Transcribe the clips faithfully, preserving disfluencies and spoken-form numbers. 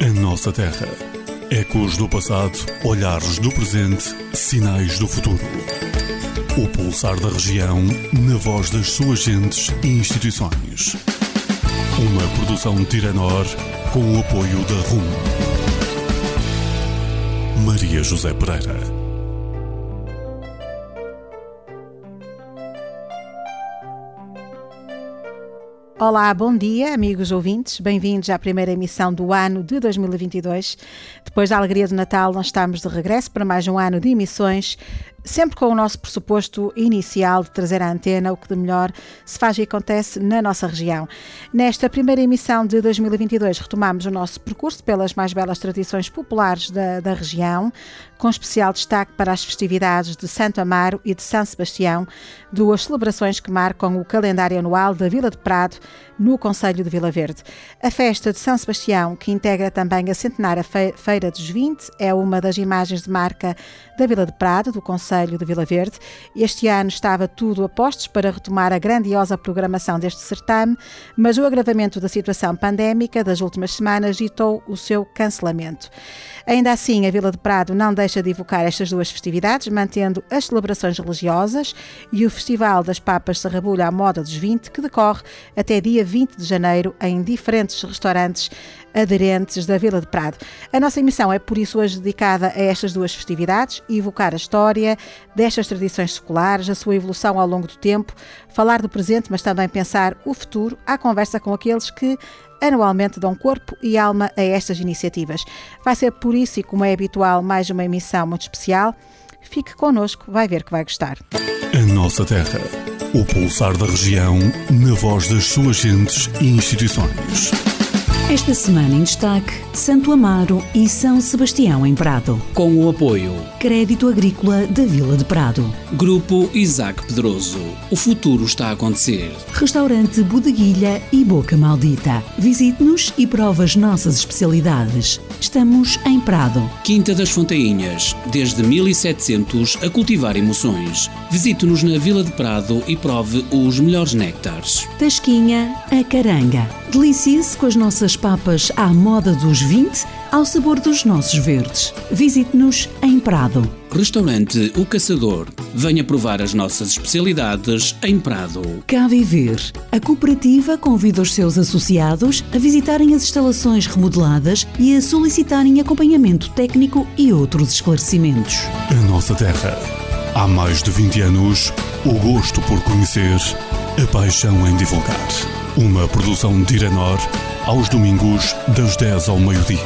A nossa terra. Ecos do passado, olhares do presente, sinais do futuro. O pulsar da região, na voz das suas gentes e instituições. Uma produção Tiranor, com o apoio da R U M. Maria José Pereira. Olá, bom dia, amigos ouvintes. Bem-vindos à primeira emissão do ano de dois mil e vinte e dois. Depois da alegria do Natal, nós estamos de regresso para mais um ano de emissões, sempre com o nosso pressuposto inicial de trazer à antena o que de melhor se faz e acontece na nossa região. Nesta primeira emissão de dois mil e vinte e dois, retomamos o nosso percurso pelas mais belas tradições populares da, da região, com especial destaque para as festividades de Santo Amaro e de São Sebastião, duas celebrações que marcam o calendário anual da Vila de Prado, no concelho de Vila Verde. A festa de São Sebastião, que integra também a centenária Feira dos vinte, é uma das imagens de marca da Vila de Prado, do concelho de Vila Verde. Este ano estava tudo a postos para retomar a grandiosa programação deste certame, mas o agravamento da situação pandémica das últimas semanas ditou o seu cancelamento. Ainda assim, a Vila de Prado não deixa de evocar estas duas festividades, mantendo as celebrações religiosas e o Festival das Papas Sarrabulho à Moda dos vinte, que decorre até dia vinte de janeiro em diferentes restaurantes aderentes da Vila de Prado. A nossa emissão é, por isso, hoje dedicada a estas duas festividades e evocar a história destas tradições seculares, a sua evolução ao longo do tempo, falar do presente, mas também pensar o futuro, à conversa com aqueles que anualmente dão corpo e alma a estas iniciativas. Vai ser por isso, e como é habitual, mais uma emissão muito especial. Fique connosco, vai ver que vai gostar. A nossa terra. O pulsar da região, na voz das suas gentes e instituições. Esta semana em destaque, Santo Amaro e São Sebastião em Prado. Com o apoio Crédito Agrícola da Vila de Prado. Grupo Isaac Pedroso. O futuro está a acontecer. Restaurante Bodeguilha e Boca Maldita. Visite-nos e prove as nossas especialidades. Estamos em Prado. Quinta das Fontainhas. Desde mil e setecentos a cultivar emoções. Visite-nos na Vila de Prado e prove os melhores néctares. Tasquinha, a Caranga. Delicie-se com as nossas papas à moda dos vinte, ao sabor dos nossos verdes. Visite-nos em Prado. Restaurante O Caçador. Venha provar as nossas especialidades em Prado. Cá Viver. A cooperativa convida os seus associados a visitarem as instalações remodeladas e a solicitarem acompanhamento técnico e outros esclarecimentos. A nossa terra. Há mais de vinte anos, o gosto por conhecer, a paixão em divulgar. Uma produção de Tiranor, aos domingos, das dez ao meio-dia.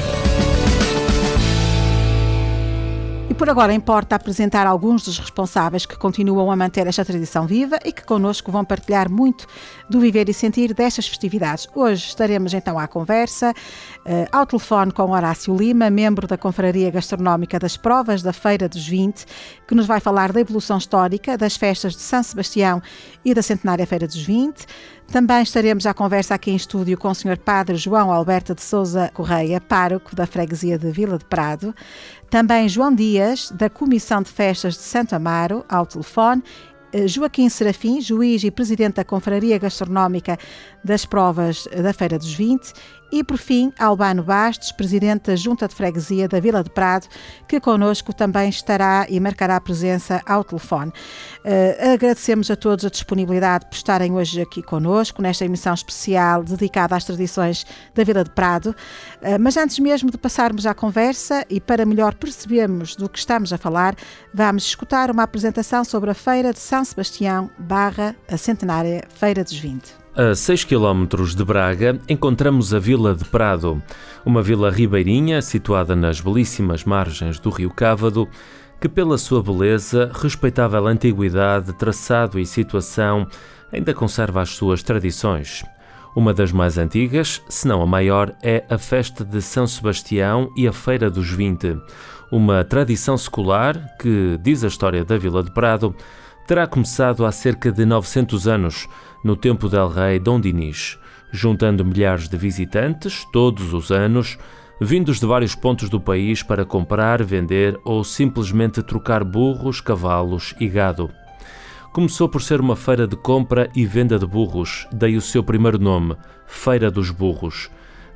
E por agora importa apresentar alguns dos responsáveis que continuam a manter esta tradição viva e que connosco vão partilhar muito do viver e sentir destas festividades. Hoje estaremos então à conversa, uh, ao telefone com Horácio Lima, membro da Confraria Gastronómica das Provas da Feira dos vinte, que nos vai falar da evolução histórica das festas de São Sebastião e da centenária Feira dos vinte. Também estaremos à conversa aqui em estúdio com o senhor Padre João Alberto de Sousa Correia, pároco da freguesia de Vila de Prado. Também João Dias, da Comissão de Festas de Santo Amaro, ao telefone. Joaquim Serafim, juiz e presidente da Confraria Gastronómica das Provas da Feira dos vinte. E, por fim, Albano Bastos, presidente da Junta de Freguesia da Vila de Prado, que connosco também estará e marcará a presença ao telefone. Uh, agradecemos a todos a disponibilidade por estarem hoje aqui connosco, nesta emissão especial dedicada às tradições da Vila de Prado. Uh, mas antes mesmo de passarmos à conversa e para melhor percebermos do que estamos a falar, vamos escutar uma apresentação sobre a Feira de São Sebastião barra a centenária Feira dos vinte. A seis quilómetros de Braga encontramos a Vila de Prado, uma vila ribeirinha situada nas belíssimas margens do rio Cávado, que pela sua beleza, respeitável antiguidade, traçado e situação, ainda conserva as suas tradições. Uma das mais antigas, se não a maior, é a festa de São Sebastião e a Feira dos vinte, uma tradição secular que, diz a história da Vila de Prado, terá começado há cerca de novecentos anos, no tempo del rei Dom Dinis, juntando milhares de visitantes, todos os anos, vindos de vários pontos do país para comprar, vender ou simplesmente trocar burros, cavalos e gado. Começou por ser uma feira de compra e venda de burros, daí o seu primeiro nome, Feira dos Burros.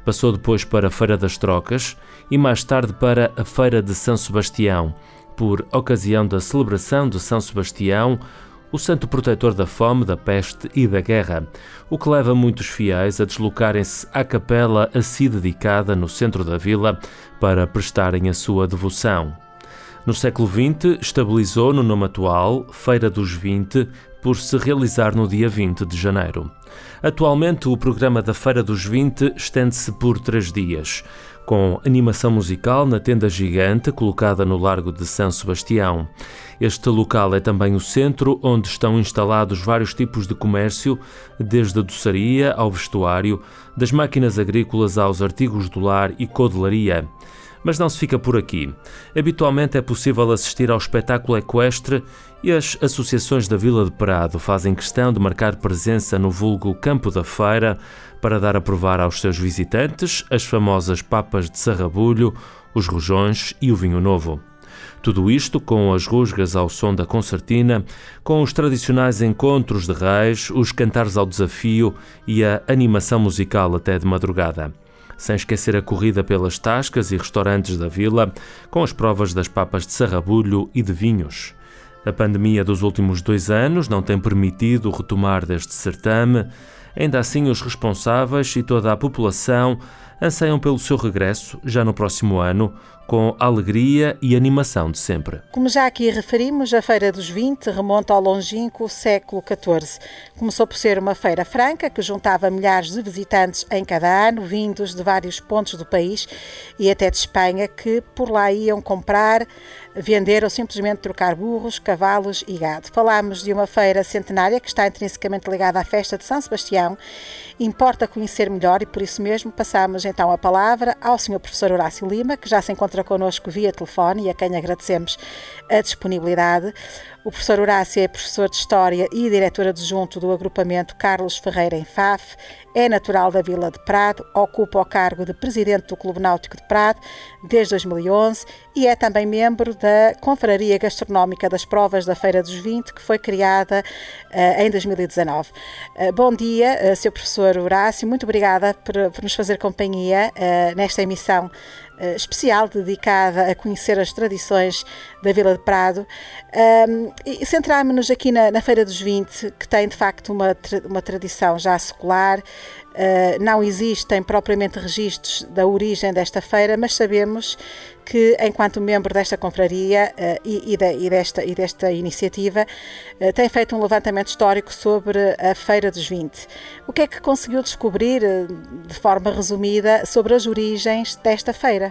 Passou depois para a Feira das Trocas e mais tarde para a Feira de São Sebastião, por ocasião da celebração de São Sebastião, o santo protetor da fome, da peste e da guerra, o que leva muitos fiéis a deslocarem-se à capela a si dedicada no centro da vila para prestarem a sua devoção. No século vinte, estabilizou no nome atual Feira dos Vinte, por se realizar no dia vinte de janeiro. Atualmente, o programa da Feira dos Vinte estende-se por três dias, com animação musical na tenda gigante colocada no Largo de São Sebastião. Este local é também o centro onde estão instalados vários tipos de comércio, desde a doçaria ao vestuário, das máquinas agrícolas aos artigos do lar e codelaria. Mas não se fica por aqui. Habitualmente é possível assistir ao espetáculo equestre e as associações da Vila de Prado fazem questão de marcar presença no vulgo Campo da Feira para dar a provar aos seus visitantes as famosas papas de sarrabulho, os rojões e o vinho novo. Tudo isto com as rusgas ao som da concertina, com os tradicionais encontros de reis, os cantares ao desafio e a animação musical até de madrugada. Sem esquecer a corrida pelas tascas e restaurantes da vila, com as provas das papas de sarrabulho e de vinhos. A pandemia dos últimos dois anos não tem permitido retomar deste certame. Ainda assim, os responsáveis e toda a população anseiam pelo seu regresso, já no próximo ano, com a alegria e animação de sempre. Como já aqui referimos, a Feira dos Vinte remonta ao longínquo século catorze. Começou por ser uma feira franca que juntava milhares de visitantes em cada ano, vindos de vários pontos do país e até de Espanha, que por lá iam comprar, vender ou simplesmente trocar burros, cavalos e gado. Falámos de uma feira centenária que está intrinsecamente ligada à festa de São Sebastião. Importa conhecer melhor e por isso mesmo passamos então a palavra ao senhor professor Horácio Lima, que já se encontra connosco via telefone e a quem agradecemos a disponibilidade. O professor Horácio é professor de História e diretor adjunto do agrupamento Carlos Ferreira em Faf, é natural da Vila de Prado, ocupa o cargo de presidente do Clube Náutico de Prado desde dois mil e onze e é também membro da Confraria Gastronómica das Provas da Feira dos Vinte, que foi criada uh, em dois mil e dezanove. Uh, bom dia, uh, senhor professor Horácio, muito obrigada por, por nos fazer companhia uh, nesta emissão especial dedicada a conhecer as tradições da Vila de Prado. Um, e centrámos-nos aqui na, na Feira dos Vinte, que tem de facto uma, uma tradição já secular. Uh, não existem propriamente registros da origem desta feira, mas sabemos que, enquanto membro desta confraria uh, e, e, de, e, desta, e desta iniciativa, uh, tem feito um levantamento histórico sobre a Feira dos Vinte. O que é que conseguiu descobrir, uh, de forma resumida, sobre as origens desta feira?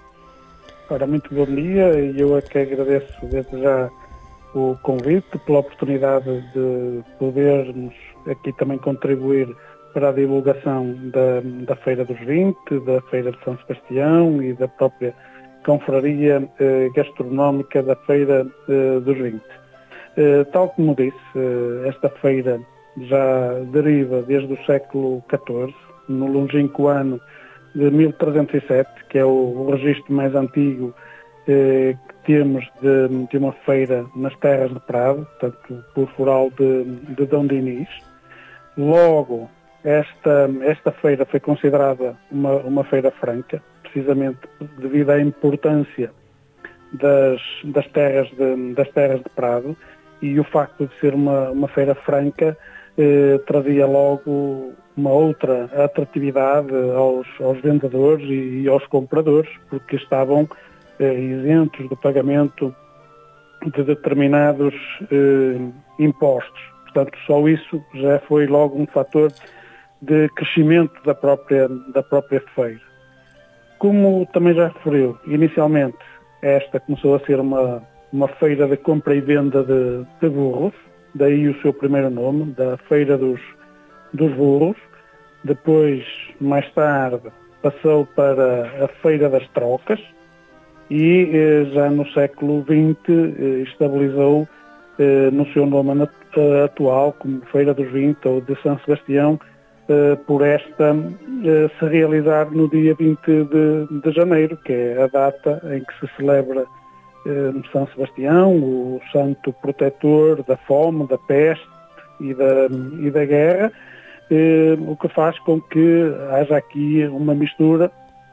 Ora, muito bom dia, e eu é que agradeço desde já o convite, pela oportunidade de podermos aqui também contribuir para a divulgação da, da Feira dos Vinte, da Feira de São Sebastião e da própria Confraria eh, Gastronómica da Feira eh, dos Vinte. Eh, tal como disse, eh, esta feira já deriva desde o século catorze, no longínquo ano de mil trezentos e sete, que é o, o registro mais antigo eh, que temos de, de uma feira nas terras de Prado, portanto, por foral de, de Dom Dinis. Logo, Esta, esta feira foi considerada uma, uma feira franca, precisamente devido à importância das, das, terras de, das terras de Prado, e o facto de ser uma, uma feira franca eh, trazia logo uma outra atratividade aos, aos vendedores e, e aos compradores, porque estavam eh, isentos do pagamento de determinados eh, impostos. Portanto, só isso já foi logo um fator de crescimento da própria, da própria feira. Como também já referiu, inicialmente esta começou a ser uma, uma feira de compra e venda de, de burros, daí o seu primeiro nome, da Feira dos, dos Burros. Depois, mais tarde, passou para a Feira das Trocas e eh, já no século vinte eh, estabilizou eh, no seu nome atual como Feira dos Vinte ou de São Sebastião, por esta se realizar no dia vinte de, de janeiro, que é a data em que se celebra São Sebastião, o santo protetor da fome, da peste e da, e da guerra, eh, o que faz com que haja aqui uma mistura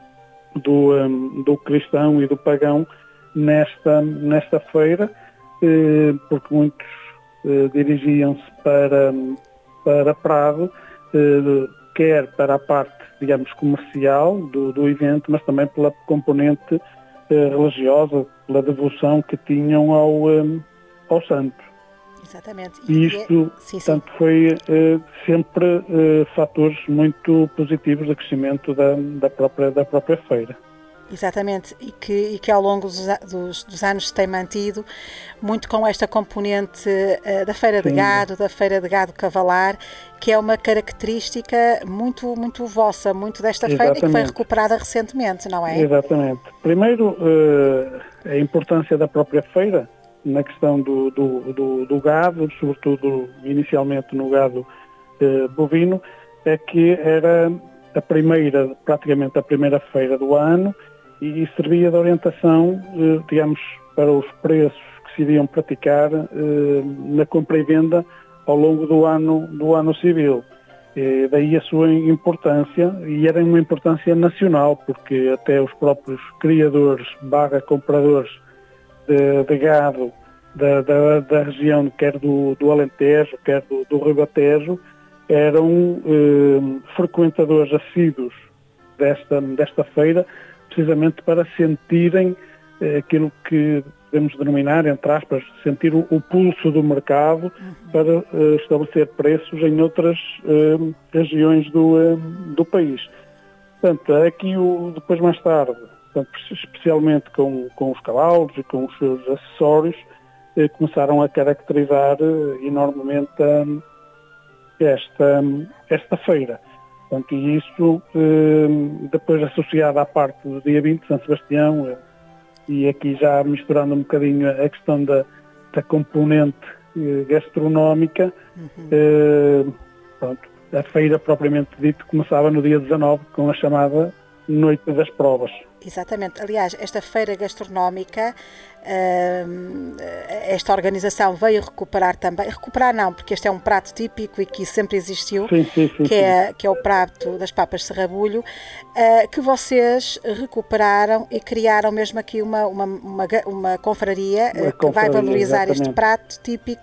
do, um, do cristão e do pagão nesta, nesta feira, eh, porque muitos eh, dirigiam-se para, para Prado, eh, quer para a parte, digamos, comercial do, do evento, mas também pela componente eh, religiosa, pela devoção que tinham ao, um, ao santo. Exatamente. E isto, é... sim, portanto, sim. foi uh, sempre uh, fatores muito positivos de crescimento da, da, própria, da própria feira. Exatamente, e que, e que ao longo dos, dos, dos anos se tem mantido muito com esta componente uh, da feira de gado, da feira de gado cavalar, que é uma característica muito, muito vossa, muito desta Exatamente. feira e que foi recuperada recentemente, não é? Exatamente. Primeiro, uh, a importância da própria feira na questão do, do, do, do gado, sobretudo inicialmente no gado uh, bovino, é que era a primeira, praticamente a primeira feira do ano, e servia de orientação, uh, digamos, para os preços que se iriam praticar uh, na compra e venda ao longo do ano, do ano civil. E daí a sua importância, e era uma importância nacional, porque até os próprios criadores barra compradores de, de gado da, da, da região, quer do, do Alentejo, quer do, do Ribatejo, eram eh, frequentadores assíduos desta, desta feira, precisamente para sentirem eh, aquilo que podemos denominar, entre aspas, sentir o, o pulso do mercado uhum. para eh, estabelecer preços em outras eh, regiões do, eh, do país. Portanto, aqui o, depois mais tarde, portanto, especialmente com, com os cavalos e com os seus acessórios, eh, começaram a caracterizar eh, enormemente a, esta, esta feira. Portanto, e isso, eh, depois associado à parte do dia vinte, São Sebastião, eh, e aqui já misturando um bocadinho a questão da, da componente eh, gastronómica, uhum. eh, pronto, a feira propriamente dito começava no dia dezanove com a chamada Noite das Provas. Exatamente. Aliás, esta feira gastronómica, esta organização veio recuperar também, recuperar não, porque este é um prato típico e que sempre existiu, sim, sim, sim, que, é, que é o prato das papas de serrabulho, que vocês recuperaram e criaram mesmo aqui uma, uma, uma, uma confraria uma que vai valorizar exatamente. Este prato típico.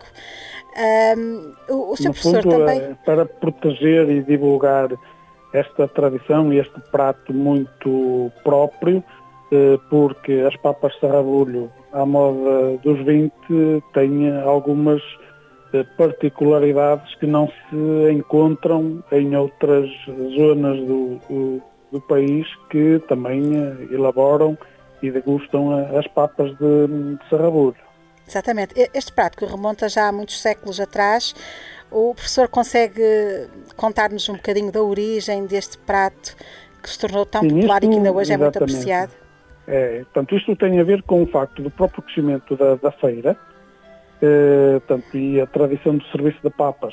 Um, o, o seu no professor fundo, também... para proteger e divulgar esta tradição e este prato muito próprio, porque as papas de serrabulho, à moda dos vinte, têm algumas particularidades que não se encontram em outras zonas do, do, do país que também elaboram e degustam as papas de, de serrabulho. Exatamente. Este prato que remonta já há muitos séculos atrás, o professor consegue contar-nos um bocadinho da origem deste prato que se tornou tão Sim, popular isto, e que ainda hoje exatamente. É muito apreciado? É, portanto, isto tem a ver com o facto do próprio crescimento da, da feira, eh, portanto, e a tradição do serviço de papas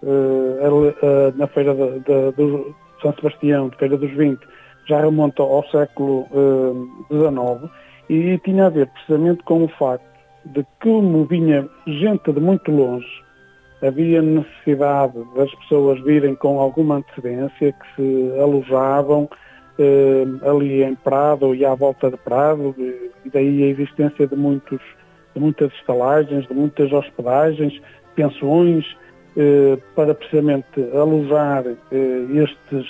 eh, eh, na feira de, de, de São Sebastião, de Feira dos vinte, já remonta ao século dezanove, eh, e tinha a ver precisamente com o facto de que como vinha gente de muito longe, havia necessidade das pessoas virem com alguma antecedência, que se alojavam eh, ali em Prado e à volta de Prado, e daí a existência de, muitos, de muitas estalagens, de muitas hospedagens, pensões, eh, para precisamente alojar eh, estes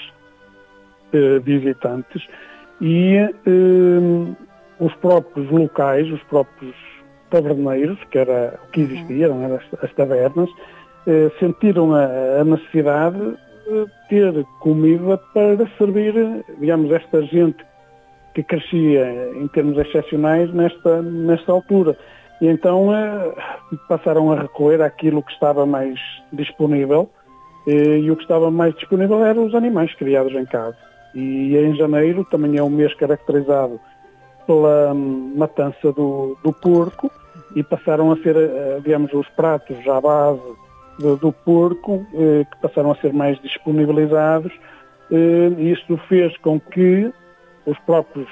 eh, visitantes, e eh, os próprios locais, os próprios taberneiros, que era o que existia, eram as, as tabernas, eh, sentiram a, a necessidade de ter comida para servir, digamos, esta gente que crescia em termos excepcionais nesta, nesta altura. E então eh, passaram a recorrer àquilo que estava mais disponível, eh, e o que estava mais disponível eram os animais criados em casa. E em janeiro também é um mês caracterizado pela matança do, do porco, e passaram a ser, digamos, os pratos à base do, do porco, eh, que passaram a ser mais disponibilizados, eh, e isto fez com que os próprios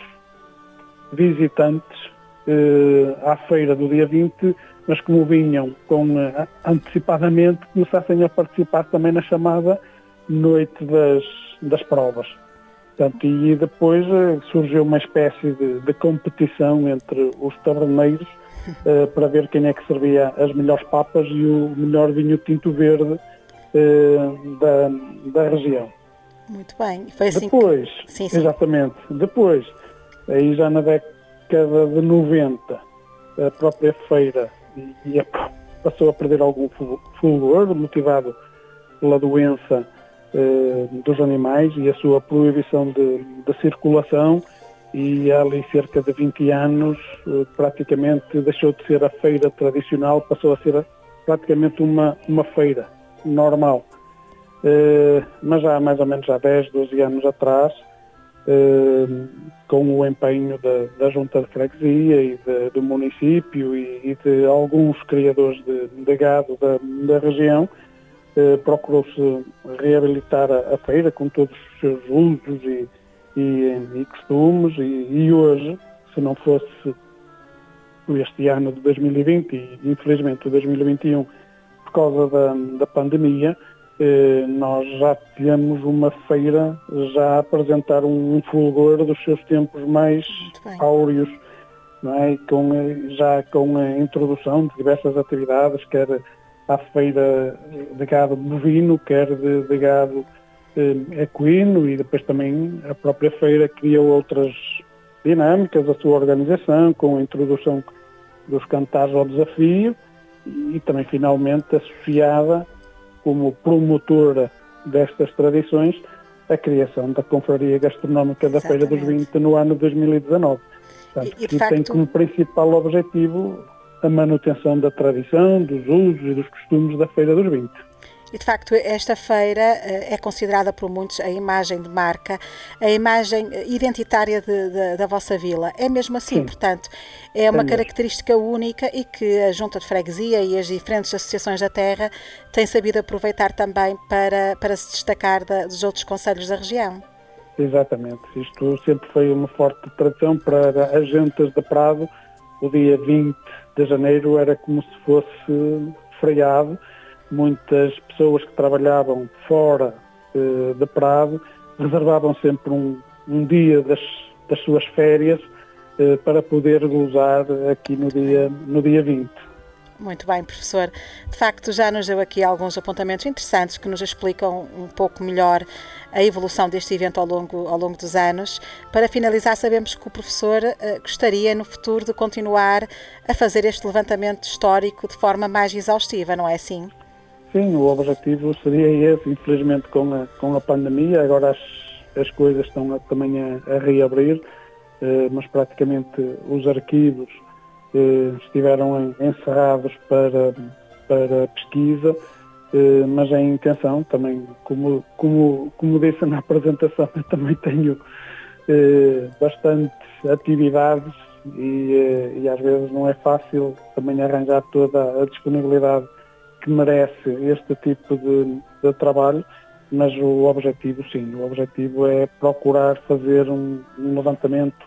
visitantes eh, à feira do dia vinte, mas como vinham com, eh, antecipadamente, começassem a participar também na chamada noite das, das provas. Portanto, e depois surgiu uma espécie de, de competição entre os taberneiros uh, para ver quem é que servia as melhores papas e o melhor vinho tinto verde uh, da, da região. Muito bem. Foi assim depois, que... sim, sim. Exatamente. Depois, aí já na década de noventa, a própria feira ia, passou a perder algum fulgor, motivado pela doença dos animais e a sua proibição de, de circulação, e há ali cerca de vinte anos praticamente deixou de ser a feira tradicional, passou a ser praticamente uma, uma feira normal. Uh, mas já há mais ou menos há dez, doze anos atrás, uh, com o empenho da, da Junta de Freguesia e de, do município e, e de alguns criadores de, de gado da, da região, Uh, procurou-se reabilitar a, a feira com todos os seus usos e, e, e costumes, e, e hoje, se não fosse este ano de dois mil e vinte e infelizmente o dois mil e vinte e um por causa da, da pandemia, uh, nós já temos uma feira já a apresentar um, um fulgor dos seus tempos mais áureos, não é? Com, já com a introdução de diversas atividades, quer à feira de gado bovino, quer de, de gado eh, equino, e depois também a própria feira criou outras dinâmicas, a sua organização, com a introdução dos cantares ao desafio, e também finalmente associada como promotora destas tradições a criação da Confraria Gastronómica da Exatamente. Feira dos Vinhos no ano de dois mil e dezanove. Portanto, e, e que facto... tem como principal objetivo a manutenção da tradição, dos usos e dos costumes da Feira dos Vinhos. E, de facto, esta feira é considerada por muitos a imagem de marca, a imagem identitária de, de, da vossa vila. É mesmo assim, Sim. portanto, é uma é característica única e que a Junta de Freguesia e as diferentes associações da terra têm sabido aproveitar também para, para se destacar da, dos outros concelhos da região. Exatamente. Isto sempre foi uma forte tradição para as gentes de Prado. O dia vinte de janeiro era como se fosse feriado. Muitas pessoas que trabalhavam fora eh, de Prado reservavam sempre um, um dia das, das suas férias eh, para poder gozar aqui no dia, no dia vinte. Muito bem, professor. De facto, já nos deu aqui alguns apontamentos interessantes que nos explicam um pouco melhor a evolução deste evento ao longo, ao longo dos anos. Para finalizar, sabemos que o professor uh, gostaria no futuro de continuar a fazer este levantamento histórico de forma mais exaustiva, não é assim? Sim, o objetivo seria esse. Infelizmente, com a, com a pandemia, agora as, as coisas estão a, também a, a reabrir, uh, mas praticamente os arquivos estiveram encerrados para, para pesquisa, mas a intenção também, como, como, como disse na apresentação, eu também tenho bastantes atividades e, e às vezes não é fácil também arranjar toda a disponibilidade que merece este tipo de, de trabalho, mas o objetivo sim, o objetivo é procurar fazer um, um levantamento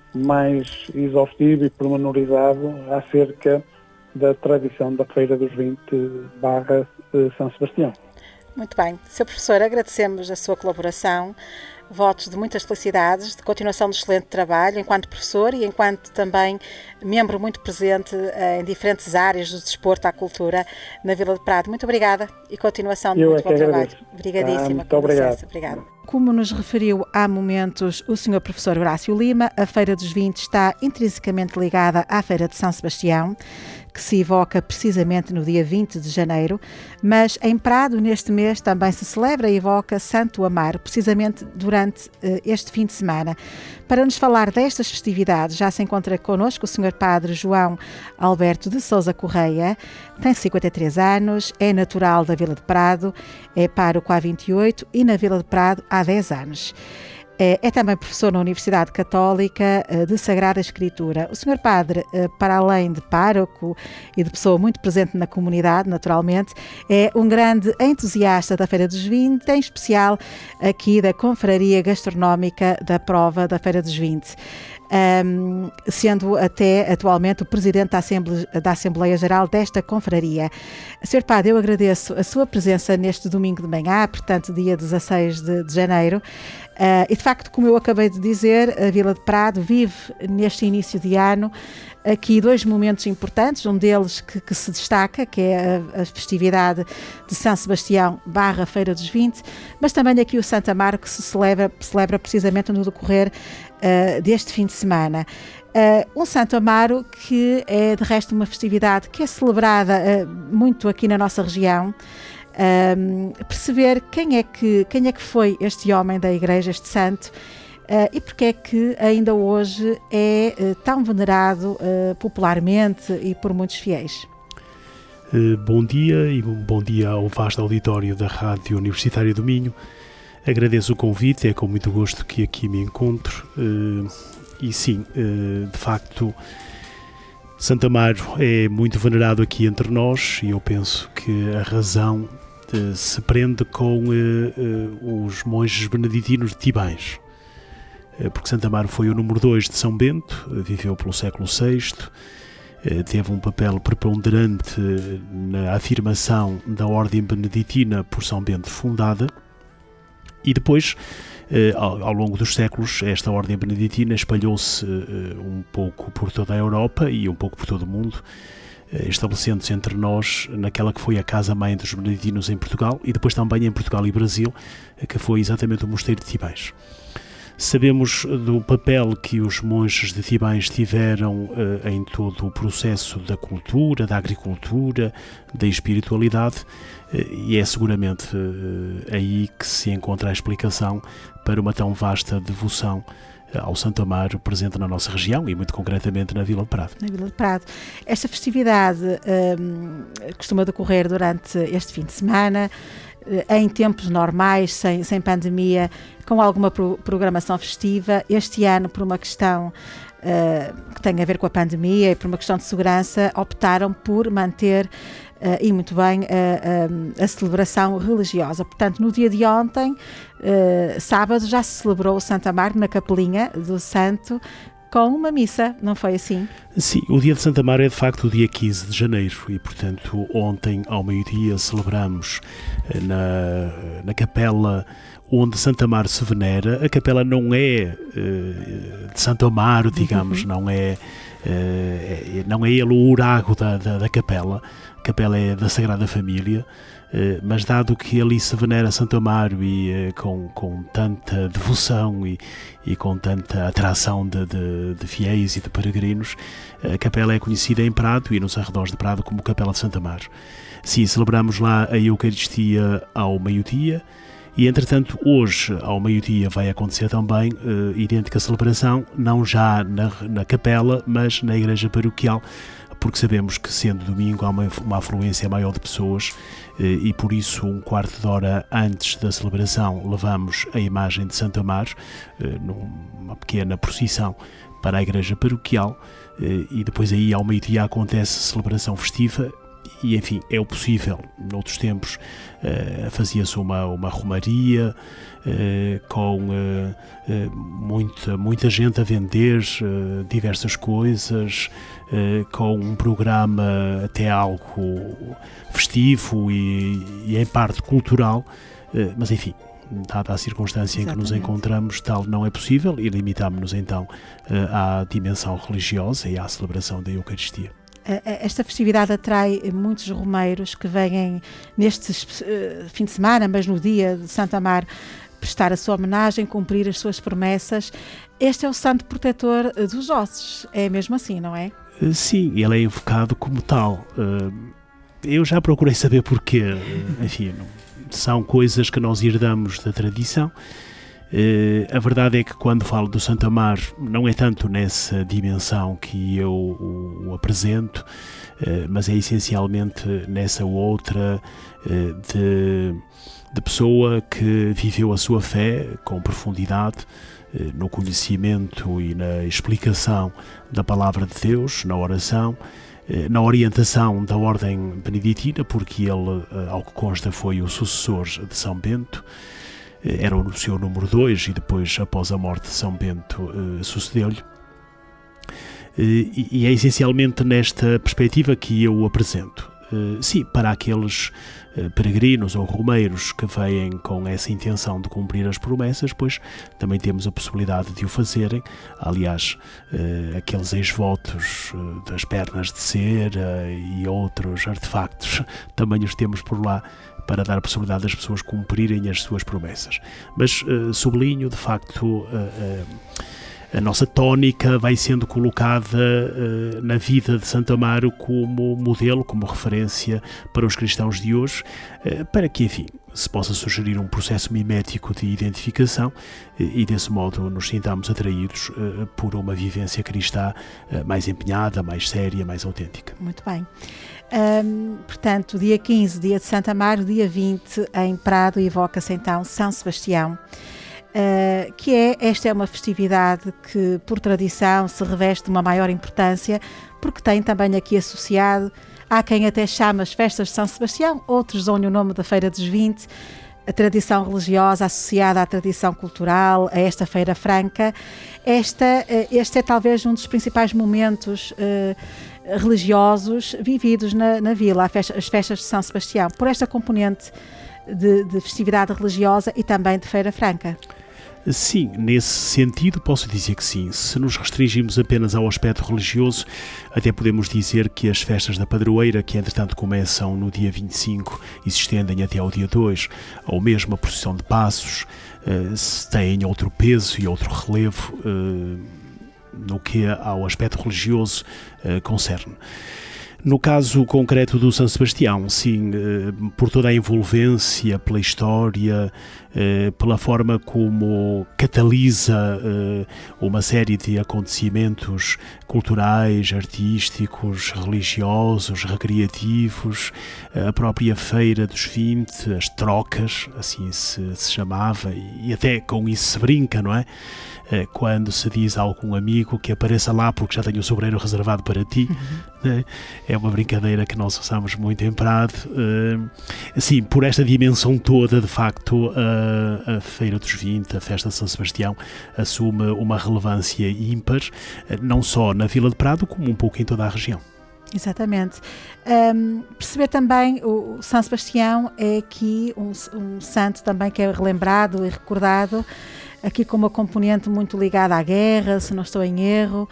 mais exaustivo e pormenorizado acerca da tradição da Feira dos Vinhos barra São Sebastião. Muito bem. senhor Professor, agradecemos a sua colaboração, votos de muitas felicidades, de continuação de excelente trabalho enquanto professor e enquanto também membro muito presente em diferentes áreas do desporto à cultura na Vila de Prado. Muito obrigada e continuação de Eu muito é bom trabalho. Agradeço. Obrigadíssima. Ah, muito obrigado. Obrigado. Como nos referiu há momentos o senhor professor Horácio Lima, a Feira dos Vinhos está intrinsecamente ligada à Feira de São Sebastião, que se evoca precisamente no dia vinte de janeiro, mas em Prado, neste mês, também se celebra e evoca Santo Amaro, precisamente durante uh, este fim de semana. Para nos falar destas festividades, já se encontra connosco o senhor Padre João Alberto de Sousa Correia, tem cinquenta e três anos, é natural da Vila de Prado, é pároco há vinte e oito e na Vila de Prado há dez anos. É também professor na Universidade Católica de Sagrada Escritura. O senhor Padre, para além de pároco e de pessoa muito presente na comunidade, naturalmente, é um grande entusiasta da Feira dos Vinhos, em especial aqui da Confraria Gastronómica da Prova da Feira dos Vinhos. um, sendo até atualmente o Presidente da Assembleia, da Assembleia Geral desta confraria. senhor Padre, eu agradeço a sua presença neste domingo de manhã, portanto dia dezasseis de, de janeiro, uh, e de facto, como eu acabei de dizer, a Vila de Prado vive neste início de ano aqui dois momentos importantes, um deles que, que se destaca, que é a, a festividade de São Sebastião barra Feira dos vinte, mas também aqui o Santo Amaro, que se celebra, celebra precisamente no decorrer uh, deste fim de semana. Uh, um Santo Amaro que é de resto uma festividade que é celebrada uh, muito aqui na nossa região. Um, perceber quem é, que, quem é que foi este homem da Igreja, este santo, Uh, e porque é que ainda hoje é uh, tão venerado uh, popularmente e por muitos fiéis? Uh, bom dia e bom dia ao vasto auditório da Rádio Universitária do Minho. Agradeço o convite, é com muito gosto que aqui me encontro. Uh, e sim, uh, de facto, Santo Amaro é muito venerado aqui entre nós e eu penso que a razão uh, se prende com uh, uh, os monges beneditinos de Thibães. Porque Santo Amaro foi o número dois de São Bento, viveu pelo século sexto, teve um papel preponderante na afirmação da Ordem Beneditina por São Bento fundada, e depois, ao longo dos séculos, esta Ordem Beneditina espalhou-se um pouco por toda a Europa e um pouco por todo o mundo, estabelecendo-se entre nós naquela que foi a casa-mãe dos beneditinos em Portugal e depois também em Portugal e Brasil, que foi exatamente o Mosteiro de Thibães. Sabemos do papel que os monges de Thibães tiveram uh, em todo o processo da cultura, da agricultura, da espiritualidade, uh, e é seguramente uh, aí que se encontra a explicação para uma tão vasta devoção uh, ao Santo Amaro presente na nossa região e muito concretamente na Vila de Prado. Na Vila de Prado. Esta festividade um, costuma decorrer durante este fim de semana, em tempos normais, sem, sem pandemia, com alguma pro, programação festiva. Este ano, por uma questão uh, que tem a ver com a pandemia e por uma questão de segurança, optaram por manter, uh, e muito bem, uh, uh, a celebração religiosa. Portanto, no dia de ontem, uh, sábado, já se celebrou o Santo Amaro na Capelinha do Santo, com uma missa, não foi assim? Sim, o dia de Santo Amaro é de facto o dia quinze de janeiro e, portanto, ontem ao meio-dia celebramos na, na capela onde Santo Amaro se venera. A capela não é uh, de Santo Amaro, digamos, uhum. não, é, uh, é, não é ele o urago da, da, da capela. A capela é da Sagrada Família. Uh, mas dado que ali se venera Santo Amaro e uh, com, com tanta devoção e, e com tanta atração de, de, de fiéis e de peregrinos, a capela é conhecida em Prado e nos arredores de Prado como Capela de Santo Amaro. Sim, celebramos lá a Eucaristia ao meio-dia e, entretanto, hoje ao meio-dia vai acontecer também uh, idêntica celebração, não já na, na capela, mas na igreja paroquial, porque sabemos que, sendo domingo, há uma, uma afluência maior de pessoas e, por isso, um quarto de hora antes da celebração, levamos a imagem de Santo Amaro numa pequena procissão para a igreja paroquial e depois aí, ao meio-dia, acontece a celebração festiva e, enfim, é o possível. Noutros tempos uh, fazia-se uma, uma romaria uh, com uh, uh, muita, muita gente a vender uh, diversas coisas, uh, com um programa até algo festivo e, e em parte cultural, uh, mas enfim, dada a circunstância Exatamente. Em que nos encontramos, tal não é possível e limitamos-nos então uh, à dimensão religiosa e à celebração da Eucaristia. Esta festividade atrai muitos romeiros que vêm neste uh, fim de semana, mas no dia de Santo Amaro, prestar a sua homenagem, cumprir as suas promessas. Este é o santo protetor dos ossos, é mesmo assim, não é? Sim, ele é invocado como tal. Eu já procurei saber porquê. Enfim, são coisas que nós herdamos da tradição. Uh, a verdade é que quando falo do Santo Amaro não é tanto nessa dimensão que eu o, o apresento, uh, mas é essencialmente nessa outra uh, de, de pessoa que viveu a sua fé com profundidade, uh, no conhecimento e na explicação da Palavra de Deus, na oração, uh, na orientação da Ordem Beneditina, porque ele, uh, ao que consta, foi o sucessor de São Bento. Era o seu número dois e depois, após a morte de São Bento, uh, sucedeu-lhe. e, e é essencialmente nesta perspectiva que eu o apresento. Sim, para aqueles peregrinos ou romeiros que vêm com essa intenção de cumprir as promessas, pois também temos a possibilidade de o fazerem. Aliás, aqueles ex-votos das pernas de cera e outros artefactos também os temos por lá, para dar a possibilidade das pessoas cumprirem as suas promessas. Mas uh, sublinho, de facto, uh, uh, a nossa tónica vai sendo colocada uh, na vida de Santo Amaro como modelo, como referência para os cristãos de hoje, uh, para que, enfim, se possa sugerir um processo mimético de identificação uh, e, desse modo, nos sintamos atraídos uh, por uma vivência cristã uh, mais empenhada, mais séria, mais autêntica. Muito bem. Um, portanto, dia quinze, dia de Santo Amaro, dia vinte em Prado, evoca-se então São Sebastião, uh, que é, esta é uma festividade que por tradição se reveste de uma maior importância, porque tem também aqui associado, há quem até chama as festas de São Sebastião, outros dão-lhe o nome da Feira dos Vinte, a tradição religiosa associada à tradição cultural, a esta Feira Franca. Esta, este é talvez um dos principais momentos uh, religiosos vividos na, na vila, festa, as festas de São Sebastião, por esta componente de, de festividade religiosa e também de Feira Franca. Sim, nesse sentido posso dizer que sim. Se nos restringirmos apenas ao aspecto religioso, até podemos dizer que as festas da Padroeira, que entretanto começam no dia vinte e cinco e se estendem até ao dia dois, ou mesmo a procissão de Passos, uh, têm outro peso e outro relevo uh, no que ao aspecto religioso uh, concerne. No caso concreto do São Sebastião, sim, por toda a envolvência, pela história, pela forma como catalisa uma série de acontecimentos culturais, artísticos, religiosos, recreativos, a própria Feira dos Vinte, as trocas, assim se, se chamava, e até com isso se brinca, não é? Quando se diz a algum amigo que apareça lá porque já tenho o sobreiro reservado para ti, uhum. É uma brincadeira que nós usamos muito em Prado. Assim, por esta dimensão toda, de facto, a, a Feira dos Vinte, a festa de São Sebastião, assume uma relevância ímpar, não só na Vila de Prado, como um pouco em toda a região. Exatamente. Um, perceber também, o São Sebastião é aqui um, um santo também que é relembrado e recordado, aqui com uma componente muito ligada à guerra, se não estou em erro.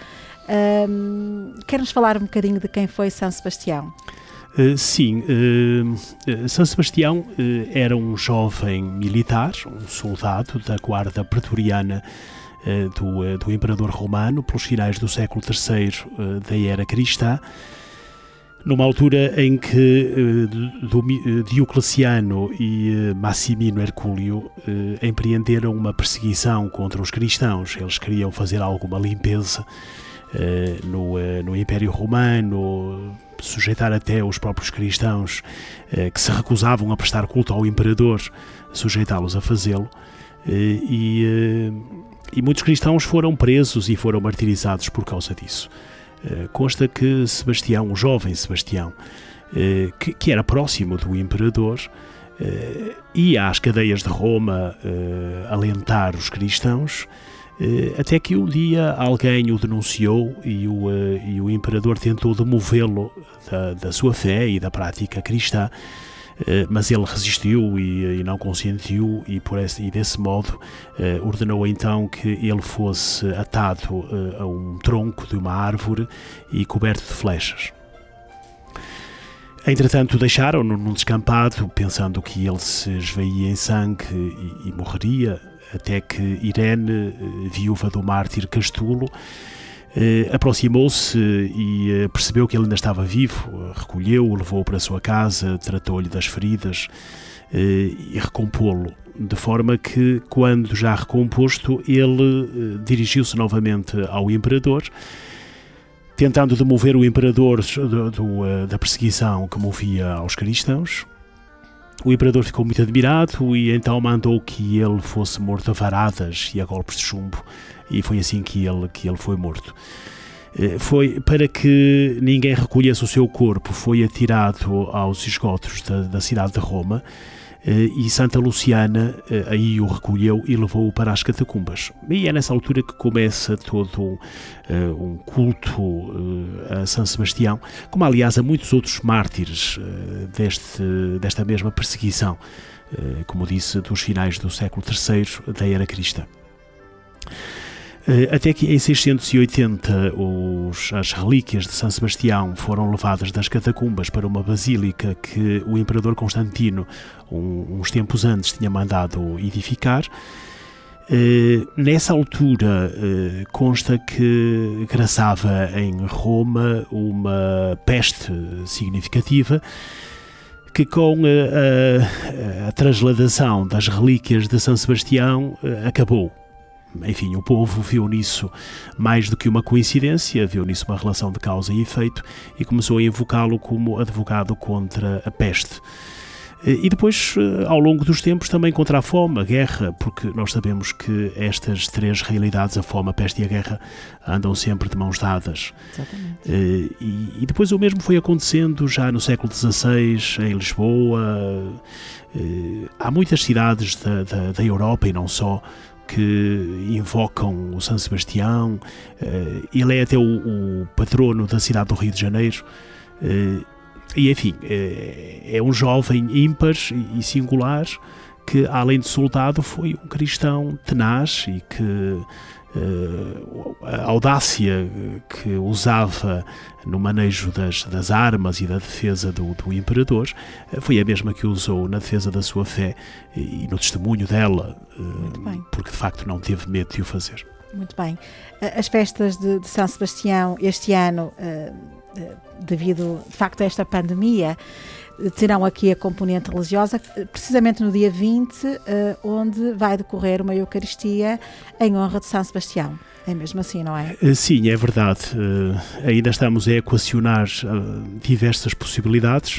Um, Quer-nos falar um bocadinho de quem foi São Sebastião? Uh, sim, uh, São Sebastião uh, era um jovem militar, um soldado da guarda pretoriana uh, do, uh, do Imperador Romano, pelos finais do século terceiro uh, da era cristã, numa altura em que uh, Diocleciano e uh, Massimino Hercúleo uh, empreenderam uma perseguição contra os cristãos. Eles queriam fazer alguma limpeza uh, no, uh, no Império Romano, sujeitar até os próprios cristãos uh, que se recusavam a prestar culto ao Imperador, sujeitá-los a fazê-lo. Uh, e, uh, e muitos cristãos foram presos e foram martirizados por causa disso. Uh, consta que Sebastião, o jovem Sebastião, uh, que, que era próximo do imperador, uh, ia às cadeias de Roma uh, alentar os cristãos, uh, até que um dia alguém o denunciou e o, uh, e o imperador tentou demovê-lo da, da sua fé e da prática cristã, Uh, mas ele resistiu e, e não consentiu, e, por esse, e desse modo uh, ordenou então que ele fosse atado uh, a um tronco de uma árvore e coberto de flechas. Entretanto, deixaram-no num descampado, pensando que ele se esvaía em sangue e, e morreria, até que Irene, uh, viúva do mártir Castulo, Uh, aproximou-se e uh, percebeu que ele ainda estava vivo, uh, recolheu-o, levou-o para a sua casa, tratou-lhe das feridas uh, e recompô-lo, de forma que, quando já recomposto, ele uh, dirigiu-se novamente ao imperador, tentando demover o imperador do, do, uh, da perseguição que movia aos cristãos. O imperador ficou muito admirado e então mandou que ele fosse morto a varadas e a golpes de chumbo, e foi assim que ele, que ele foi morto. Foi para que ninguém recolhesse o seu corpo, foi atirado aos esgotos da, da cidade de Roma, e Santa Luciana aí o recolheu e levou-o para as catacumbas. E é nessa altura que começa todo um culto a São Sebastião, como aliás a muitos outros mártires deste, desta mesma perseguição, como disse, dos finais do século terceiro da Era Cristã. Até que em seiscentos e oitenta os, as relíquias de São Sebastião foram levadas das catacumbas para uma basílica que o imperador Constantino, um, uns tempos antes, tinha mandado edificar. Uh, nessa altura uh, consta que graçava em Roma uma peste significativa que com a, a, a transladação das relíquias de São Sebastião uh, acabou. Enfim, o povo viu nisso mais do que uma coincidência, viu nisso uma relação de causa e efeito e começou a invocá-lo como advogado contra a peste. E depois, ao longo dos tempos, também contra a fome, a guerra, porque nós sabemos que estas três realidades, a fome, a peste e a guerra, andam sempre de mãos dadas. Exatamente. E, e depois o mesmo foi acontecendo já no século dezasseis, em Lisboa. Há muitas cidades da, da, da Europa e não só, que invocam o São Sebastião. Ele é até o, o patrono da cidade do Rio de Janeiro. E, enfim, é um jovem ímpar e singular que, além de soldado, foi um cristão tenaz e que a audácia que usava no manejo das, das armas e da defesa do, do imperador foi a mesma que usou na defesa da sua fé e no testemunho dela, porque de facto não teve medo de o fazer. Muito bem. As festas de, de São Sebastião este ano, devido de facto a esta pandemia, terão aqui a componente religiosa, precisamente no dia vinte, onde vai decorrer uma Eucaristia em honra de São Sebastião. É mesmo assim, não é? Sim, é verdade. Ainda estamos a equacionar diversas possibilidades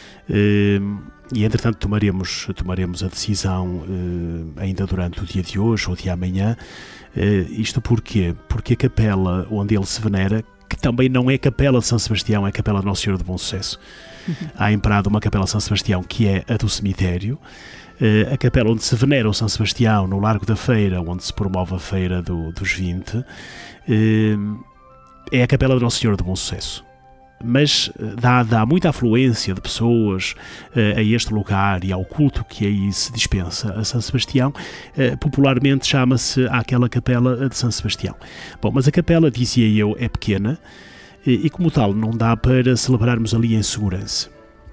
e, entretanto, tomaremos, tomaremos a decisão ainda durante o dia de hoje ou de amanhã. Isto porquê? Porque a capela onde ele se venera, que também não é capela de São Sebastião, é a capela de Nossa Senhora de Bom Sucesso. Há em Prado uma capela de São Sebastião que é a do cemitério. Uh, a capela onde se venera o São Sebastião, no Largo da Feira, onde se promove a Feira do, dos vinte, uh, é a capela de Nossa Senhora de Bom Sucesso. Mas, dada a muita afluência de pessoas uh, a este lugar e ao culto que aí se dispensa a São Sebastião, uh, popularmente chama-se aquela capela de São Sebastião. Bom, mas a capela, dizia eu, é pequena e, e como tal, não dá para celebrarmos ali em segurança.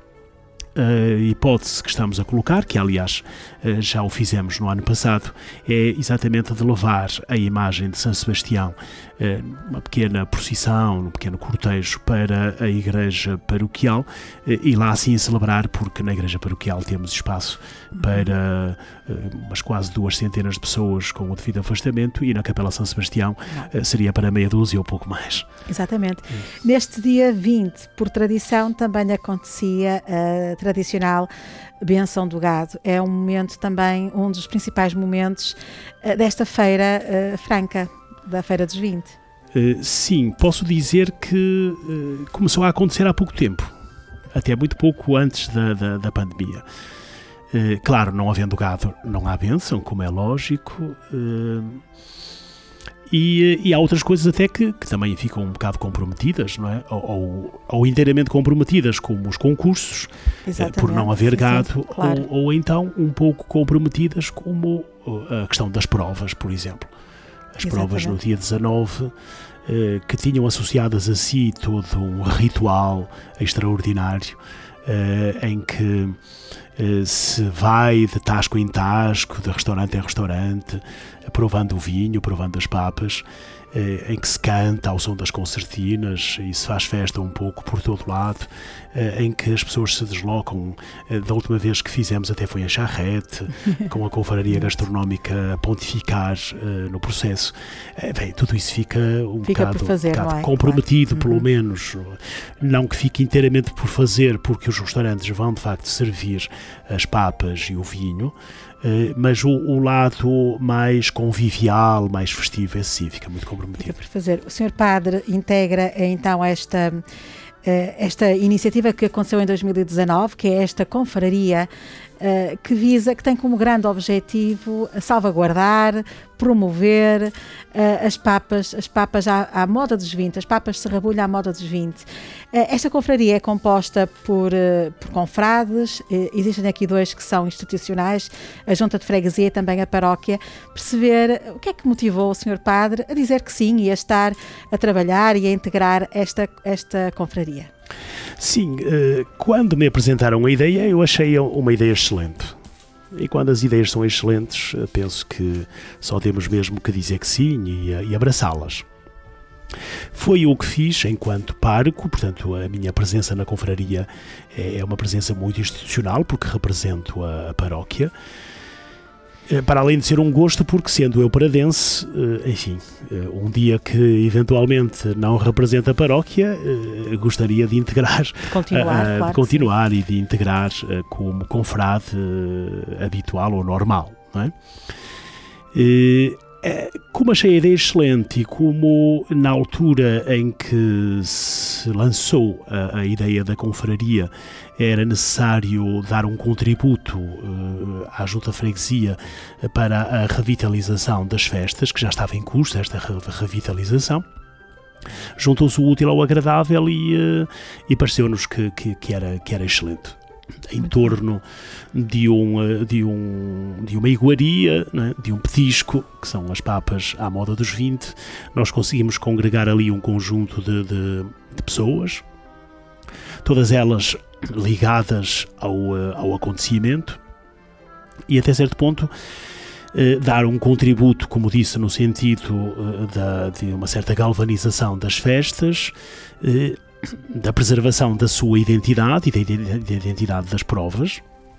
A hipótese que estamos a colocar, que aliás já o fizemos no ano passado, é exatamente de levar a imagem de São Sebastião, uma pequena procissão, um pequeno cortejo para a igreja paroquial e lá assim celebrar, porque na igreja paroquial temos espaço para umas quase duas centenas de pessoas com o devido afastamento e na Capela São Sebastião Não. seria para meia dúzia ou pouco mais. Exatamente. Hum. Neste dia vinte, por tradição, também acontecia a tradicional Benção do Gado. É um momento também, um dos principais momentos desta feira uh, franca, da Feira dos vinte. Uh, sim, posso dizer que uh, começou a acontecer há pouco tempo, até muito pouco antes da, da, da pandemia. Uh, claro, não havendo gado, não há bênção, como é lógico, uh, e, e há outras coisas até que, que também ficam um bocado comprometidas, não é? Ou, ou, ou inteiramente comprometidas, como os concursos, uh, por não haver sim, gado, sim, claro. ou, ou então um pouco comprometidas, como a questão das provas, por exemplo. As Exatamente. provas no dia dezanove, eh, que tinham associadas a si todo um ritual extraordinário, eh, em que eh, se vai de tasco em tasco, de restaurante em restaurante, provando o vinho, provando as papas, eh, em que se canta ao som das concertinas e se faz festa um pouco por todo lado, eh, em que as pessoas se deslocam. Eh, da última vez que fizemos até foi em Charrete, com a confraria gastronómica a pontificar eh, no processo. Eh, bem, tudo isso fica um fica bocado, por fazer, um bocado não é? comprometido, claro. pelo uhum. menos. Não que fique inteiramente por fazer, porque os restaurantes vão de facto servir as papas e o vinho, Uh, mas o, o lado mais convivial, mais festivo, esse sim, fica muito comprometido. Fica por fazer. O senhor Padre integra então esta, uh, esta iniciativa que aconteceu em dois mil e dezanove, que é esta confraria uh, que visa, que tem como grande objetivo salvaguardar, promover uh, as papas, as papas à, à moda dos vinte, as papas de Serrabulho à moda dos vinte. Uh, esta confraria é composta por, uh, por confrades, uh, existem aqui dois que são institucionais, a Junta de Freguesia e também a Paróquia. Perceber o que é que motivou o senhor Padre a dizer que sim e a estar a trabalhar e a integrar esta, esta confraria. Sim, uh, quando me apresentaram a ideia, eu achei uma ideia excelente. E quando as ideias são excelentes, penso que só temos mesmo que dizer que sim e, e abraçá-las. Foi o que fiz enquanto pároco, portanto a minha presença na confraria é uma presença muito institucional, porque represento a, a paróquia, para além de ser um gosto, porque sendo eu paradense, enfim, um dia que eventualmente não representa a paróquia, gostaria de integrar, continuar, uh, claro de continuar e de integrar uh, como confrade uh, habitual ou normal, não é? Uh, Como achei a ideia excelente e como na altura em que se lançou a, a ideia da confraria era necessário dar um contributo uh, à Junta de Freguesia para a revitalização das festas, que já estava em curso esta re- revitalização, juntou-se o útil ao agradável e, uh, e pareceu-nos que, que, que, era, que era excelente. Em torno de, um, de, um, de uma iguaria, né, de um petisco, que são as papas à moda dos vinte, nós conseguimos congregar ali um conjunto de, de, de pessoas, todas elas ligadas ao, ao acontecimento, e até certo ponto eh, dar um contributo, como disse, no sentido eh, da, de uma certa galvanização das festas, eh, da preservação da sua identidade e da identidade das provas,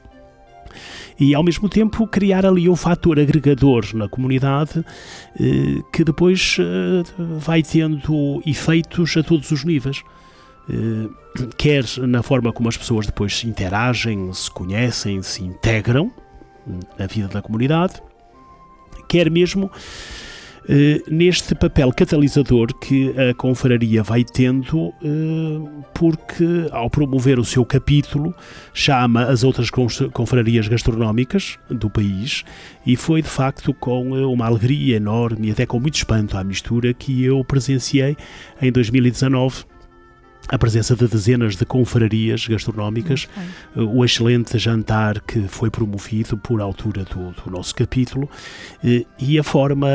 e ao mesmo tempo criar ali um fator agregador na comunidade eh, que depois eh, vai tendo efeitos a todos os níveis, eh, quer na forma como as pessoas depois interagem, se conhecem, se integram na vida da comunidade, quer mesmo Uh, neste papel catalisador que a confraria vai tendo, uh, porque ao promover o seu capítulo chama as outras confrarias gastronómicas do país, e foi de facto com uma alegria enorme e até com muito espanto à mistura que eu presenciei em dois mil e dezanove a presença de dezenas de confrarias gastronómicas, o excelente jantar que foi promovido por altura do, do nosso capítulo, e a forma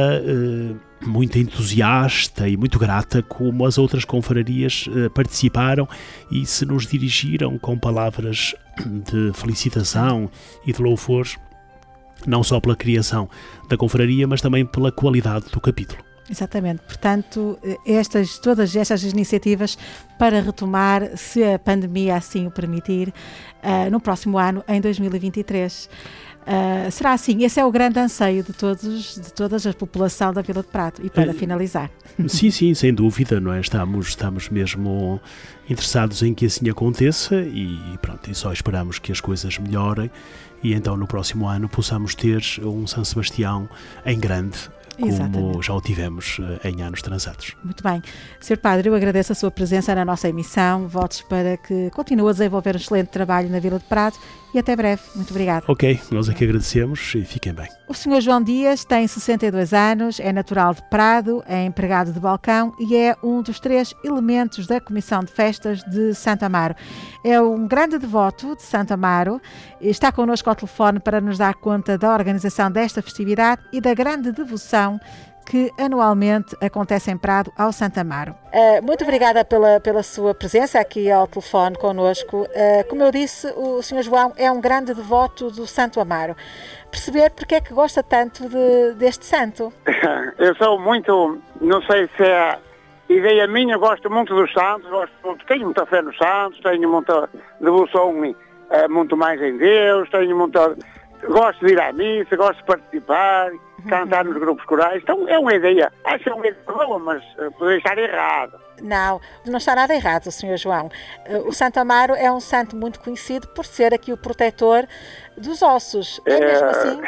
muito entusiasta e muito grata como as outras confrarias participaram e se nos dirigiram com palavras de felicitação e de louvor, não só pela criação da confraria, mas também pela qualidade do capítulo. Exatamente, portanto, estas, todas estas iniciativas para retomar, se a pandemia assim o permitir, uh, no próximo ano, em dois mil e vinte e três. Uh, será assim? Esse é o grande anseio de todos, de toda a população da Vila de Prado. E para uh, finalizar. Sim, sim, sem dúvida, não é? Estamos, estamos mesmo interessados em que assim aconteça e pronto, e só esperamos que as coisas melhorem e então no próximo ano possamos ter um São Sebastião em grande, como Exatamente. Já o tivemos em anos transados. Muito bem. senhor Padre, eu agradeço a sua presença na nossa emissão, votos para que continue a desenvolver um excelente trabalho na Vila de Prado e até breve. Muito obrigada. Ok, nós é que agradecemos e fiquem bem. O senhor João Dias tem sessenta e dois anos, é natural de Prado, é empregado de balcão e é um dos três elementos da Comissão de Festas de Santo Amaro. É um grande devoto de Santo Amaro, está connosco ao telefone para nos dar conta da organização desta festividade e da grande devoção que anualmente acontece em Prado ao Santo Amaro. Uh, muito obrigada pela, pela sua presença aqui ao telefone connosco. Uh, como eu disse, o senhor João é um grande devoto do Santo Amaro. Perceber porque é que gosta tanto de, deste santo? Eu sou muito, não sei se é ideia minha, gosto muito dos santos, gosto muito, tenho muita fé nos santos, tenho muita devoção uh, muito mais em Deus, tenho muita... Gosto de ir à missa, gosto de participar, cantar nos grupos corais. Então é uma ideia, acho que é uma ideia boa, mas uh, pode estar errado. Não, não está nada errado, senhor João. Uh, o Santo Amaro é um santo muito conhecido por ser aqui o protetor dos ossos. É, é mesmo assim?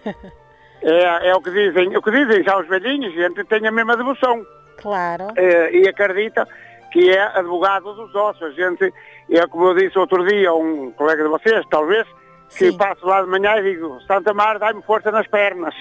é, é o que dizem, o que dizem já os velhinhos, a gente tem a mesma devoção. Claro. Uh, e acredita que é advogado dos ossos. A gente, é como eu disse outro dia a um colega de vocês, talvez, que Sim. passo lá de manhã e digo, Santa Mar, dá-me força nas pernas.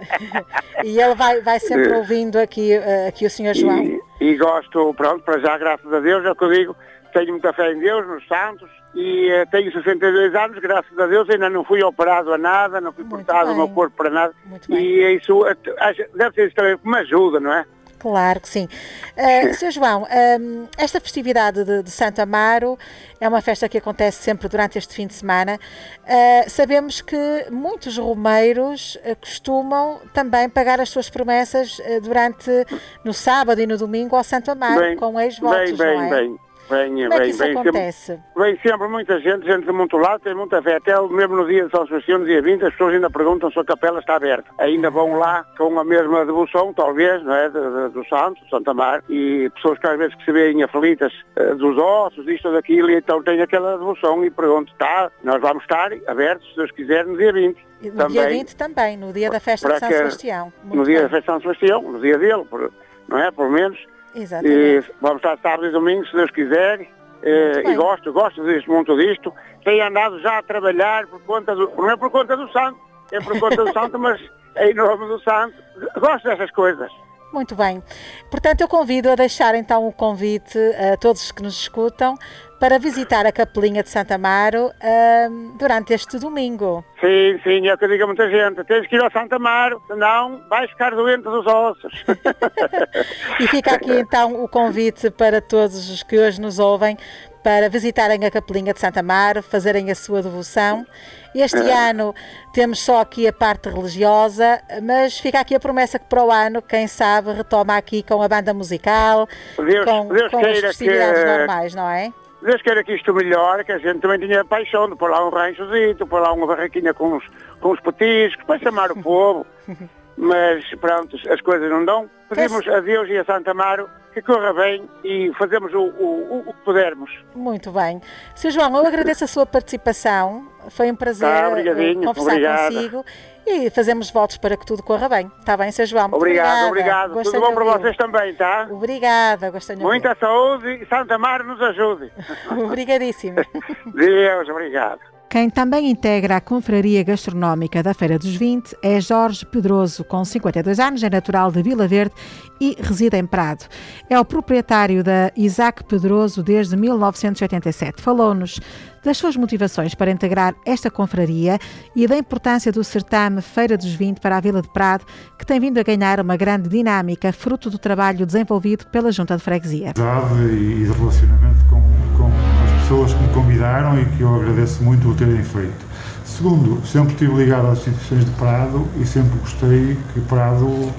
E ele vai, vai sempre ouvindo aqui, uh, aqui o senhor João. E, e gosto, pronto, para já, graças a Deus, é o que eu digo, tenho muita fé em Deus, nos santos, e uh, tenho sessenta e dois anos, graças a Deus, ainda não fui operado a nada, não fui Muito cortado bem. o meu corpo para nada. Muito bem. E isso uh, acho- deve ser isso também que me ajuda, não é? Claro que sim. Uh, senhor João, um, esta festividade de, de Santo Amaro é uma festa que acontece sempre durante este fim de semana. Uh, sabemos que muitos romeiros uh, costumam também pagar as suas promessas uh, durante, no sábado e no domingo ao Santo Amaro, Bem, com ex-votos, bem, bem, não é? bem. Vem, Como é que vem, isso vem, acontece? sempre, vem sempre muita gente, gente de muito lado, tem muita fé. Até mesmo no dia de São Sebastião, no dia vinte, as pessoas ainda perguntam se a capela está aberta. Ainda vão lá com a mesma devoção, talvez, não é, de, de, do santo, Santo Amaro, e pessoas que às vezes que se veem aflitas uh, dos ossos, isto ou daquilo, e então têm aquela devoção e perguntam, tá, nós vamos estar abertos, se Deus quiser, no dia vinte. E no também, dia vinte também, no dia da festa de para São que- Sebastião. Muito no dia bem. da festa de São Sebastião, no dia dele, por- não é, pelo menos. E Exatamente. vamos estar sábado e domingo, se Deus quiser. Eh, bem. e gosto, gosto disto, muito disto. Tenho andado já a trabalhar por conta do. Não é por conta do santo, é por conta do santo, mas em nome do santo. Gosto dessas coisas. Muito bem. Portanto, eu convido a deixar então o convite a todos os que nos escutam para visitar a Capelinha de Santo Amaro ahm, durante este domingo. Sim, sim, é o que eu digo a muita gente. Tens que ir ao Santo Amaro, senão vais ficar doente dos ossos. E fica aqui então o convite para todos os que hoje nos ouvem para visitarem a Capelinha de Santo Amaro, fazerem a sua devoção. Este ano temos só aqui a parte religiosa, mas fica aqui a promessa que para o ano, quem sabe, retoma aqui com a banda musical, Deus, com, Deus com as queira festividades que, normais, não é? Deus queira que isto melhore, que a gente também tinha paixão de pôr lá um ranchozito, pôr lá uma barraquinha com os, com os petiscos, para chamar o povo. Mas pronto, as coisas não dão. Pedimos a Deus e a Santo Amaro que corra bem e fazemos o, o, o que pudermos. Muito bem. senhor João, eu agradeço a sua participação. Foi um prazer Tá, eh, obrigadinho, conversar obrigada. consigo e fazemos votos para que tudo corra bem. Está bem, senhor João? Muito Obrigado, obrigada. obrigado. Gostei Tudo bom de para ouvi-lo. vocês também, tá? Obrigada, gostei de Muita saúde e Santo Amaro nos ajude. ouvi-lo. Obrigadíssimo. Deus, obrigado. Quem também integra a Confraria Gastronómica da Feira dos vinte é Jorge Pedroso, com cinquenta e dois anos, é natural de Vila Verde e reside em Prado. É o proprietário da Isaac Pedroso desde mil novecentos e oitenta e sete. Falou-nos das suas motivações para integrar esta confraria e da importância do certame Feira dos vinte para a Vila de Prado, que tem vindo a ganhar uma grande dinâmica, fruto do trabalho desenvolvido pela Junta de Freguesia. E de relacionamento com, com as pessoas que me convidaram e que eu agradeço muito o terem feito. Segundo, sempre estive ligado às instituições de Prado e sempre gostei que Prado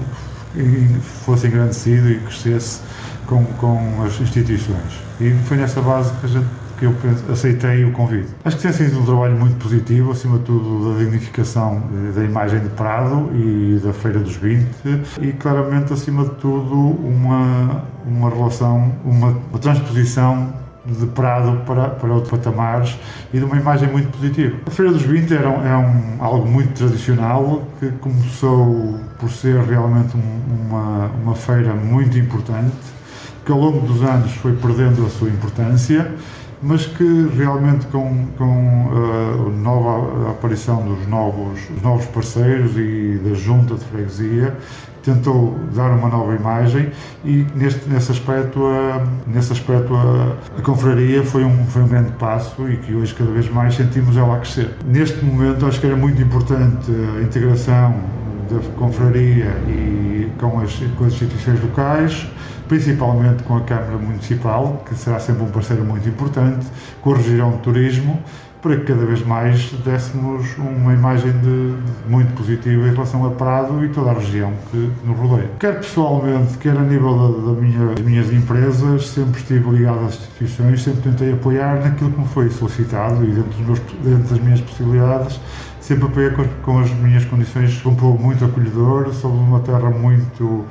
fosse engrandecido e crescesse com, com as instituições. E foi nessa base que a gente que eu aceitei o convite. Acho que tem sido um trabalho muito positivo, acima de tudo da dignificação da imagem de Prado e da Feira dos vinte e claramente, acima de tudo, uma, uma relação, uma, uma transposição de Prado para, para outros patamares e de uma imagem muito positiva. A Feira dos vinte era, é um, algo muito tradicional que começou por ser realmente um, uma, uma feira muito importante, que ao longo dos anos foi perdendo a sua importância, mas que realmente com, com a nova aparição dos novos, dos novos parceiros e da Junta de Freguesia tentou dar uma nova imagem e neste, nesse aspecto, a, nesse aspecto a, a confraria foi um, foi um grande passo e que hoje cada vez mais sentimos ela a crescer. Neste momento acho que era muito importante a integração da confraria e com as, com as instituições locais, principalmente com a Câmara Municipal, que será sempre um parceiro muito importante, com a região de turismo, para que cada vez mais dessemos uma imagem de, de muito positiva em relação a Prado e toda a região que nos rodeia. Quer pessoalmente, quer a nível da, da minha, das minhas empresas, sempre estive ligado às instituições, sempre tentei apoiar naquilo que me foi solicitado e dentro, dos meus, dentro das minhas possibilidades, sempre apoiei com, com as minhas condições, um povo muito acolhedor, sobre uma terra muito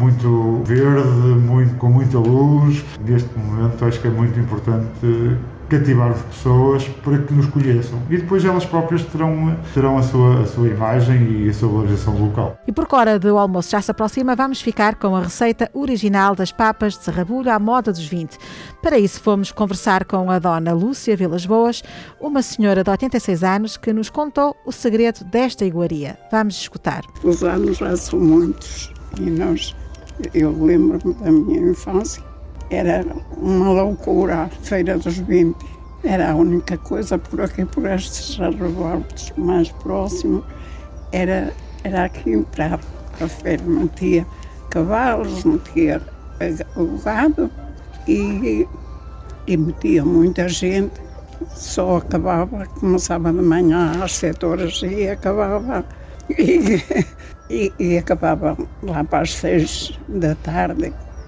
muito verde, muito, com muita luz. Neste momento acho que é muito importante cativar as pessoas para que nos conheçam. E depois elas próprias terão, terão a, sua, a sua imagem e a sua valorização local. E porque a hora do almoço já se aproxima, vamos ficar com a receita original das papas de serrabulho à moda dos vinte. Para isso fomos conversar com a dona Lúcia Vilas Boas, uma senhora de oitenta e seis anos que nos contou o segredo desta iguaria. Vamos escutar. Os anos já são muitos e nós, eu lembro-me da minha infância, era uma loucura a Feira dos vinte. Era a única coisa por aqui, por estes arrebordos mais próximos, era, era aqui para a feira. Metia cavalos, metia o gado e, e metia muita gente. Só acabava, começava de manhã às sete horas e acabava, e, e, e acabava lá para as seis da tarde.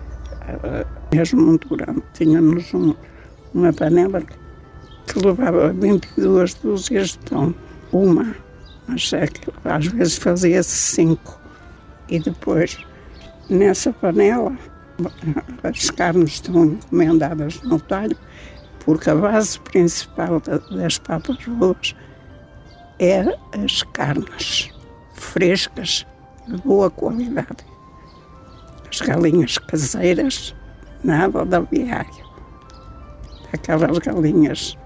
Mesmo durante, tínhamos um, uma panela que levava vinte e duas dúzias de pão, uma, mas é que às vezes fazia-se cinco. E depois, nessa panela, as carnes estão encomendadas no talho, porque a base principal das papas boas é as carnes frescas, de boa qualidade. As galinhas caseiras, nada de aviário. Aquelas galinhas,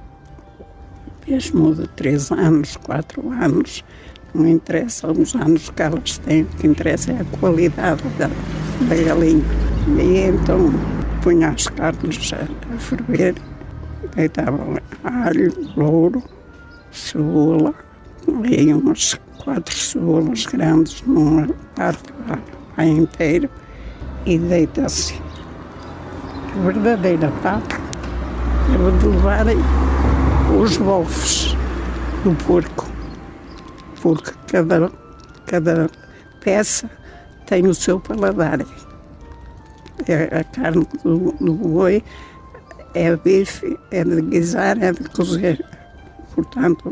mesmo de três anos, quatro anos, não interessa os anos que elas têm, o que interessa é a qualidade da, da galinha. E então punha as carnes a, a ferver, deitava alho, louro, cebola, e umas quatro cebolas grandes numa parte lá inteira, e deita-se a verdadeira papa, deve de levarem os bofes do porco, porque cada, cada peça tem o seu paladar. A carne do, do boi é bife, é de guisar, é de cozer. Portanto,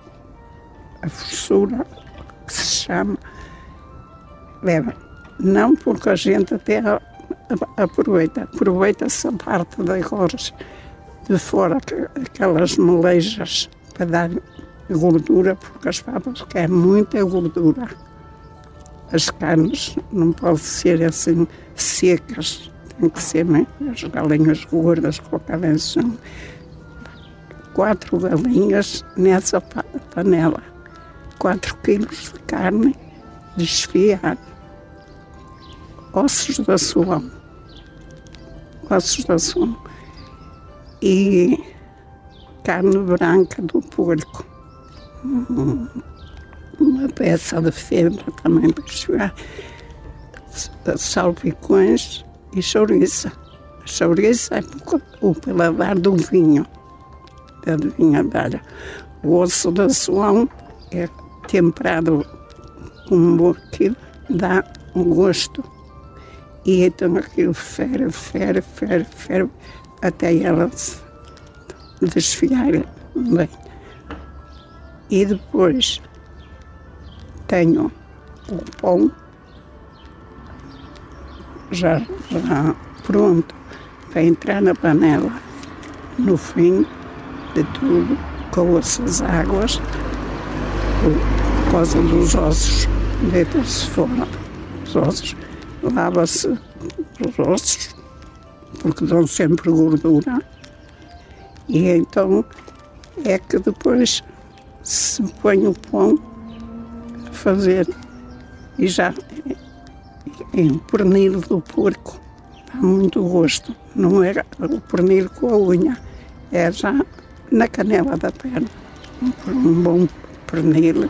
a forsura, que se chama, leva. Não porque a gente até aproveita, aproveita-se a parte da gorja de fora, aquelas melejas para dar gordura, porque as papas querem muita gordura. As carnes não podem ser assim secas, tem que ser né? As galinhas gordas com a cabeção. Quatro galinhas nessa panela, quatro quilos de carne desfiada. Ossos da suão, ossos da suão e carne branca do porco, uma peça de febra também para chegar, salpicões e chouriça. A chouriça é o paladar do vinho, da vinhadeira. O osso da suão é temperado com um pouquinho, dá um gosto. E então aquilo ferve, ferve, ferve, ferve, até ela se desfiar bem. E depois tenho o pão já, já pronto para entrar na panela. No fim de tudo, coa-se as águas, por causa dos ossos, deita-se fora os ossos. Lava-se os ossos, porque dão sempre gordura, e então é que depois se põe o pão a fazer, e já em pernil do porco, dá muito gosto, não é o pernil com a unha, é já na canela da perna, um bom pernil.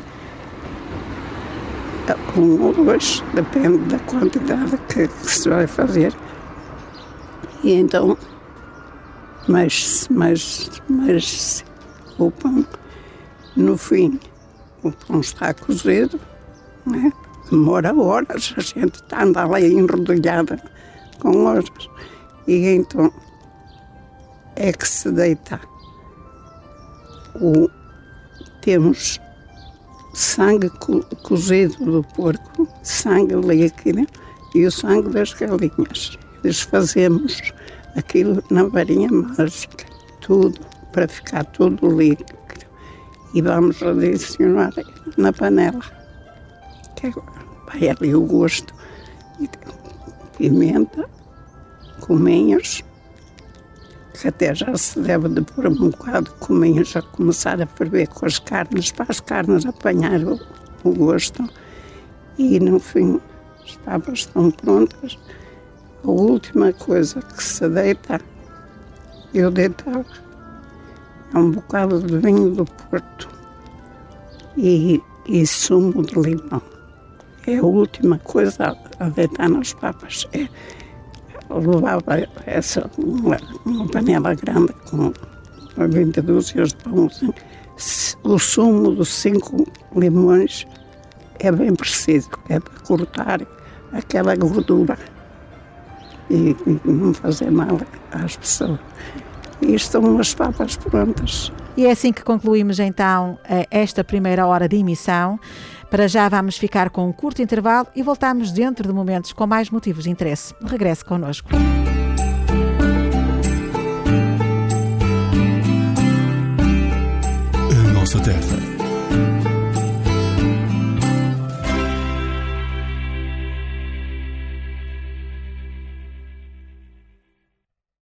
Um ou dois, depende da quantidade que, que se vai fazer. E então, mexe-se, mexe-se, mexe-se o pão. No fim, o pão está cozido, né? Demora horas, a gente está a andar lá enrodilhada com horas. E então, é que se deita o... Temos sangue co cozido do porco, sangue líquido e o sangue das galinhas. Desfazemos aquilo na varinha mágica, tudo para ficar tudo líquido. E vamos adicionar na panela. Que vai ali o gosto. Pimenta, cominhos, que até já se deve de pôr um bocado de cominhos a começar a ferver com as carnes, para as carnes apanhar o, o gosto. E no fim, as papas estão prontas. A última coisa que se deita, eu deitava, é um bocado de vinho do Porto e, e sumo de limão. É a última coisa a deitar nas papas. É, levava essa, uma, uma panela grande com vinte dúzias de pão. O sumo dos cinco limões é bem preciso, é para cortar aquela gordura e, e não fazer mal às pessoas. E estão as papas prontas. E é assim que concluímos então esta primeira hora de emissão. Para já vamos ficar com um curto intervalo e voltamos dentro de momentos com mais motivos de interesse. Regresse connosco. A nossa terra.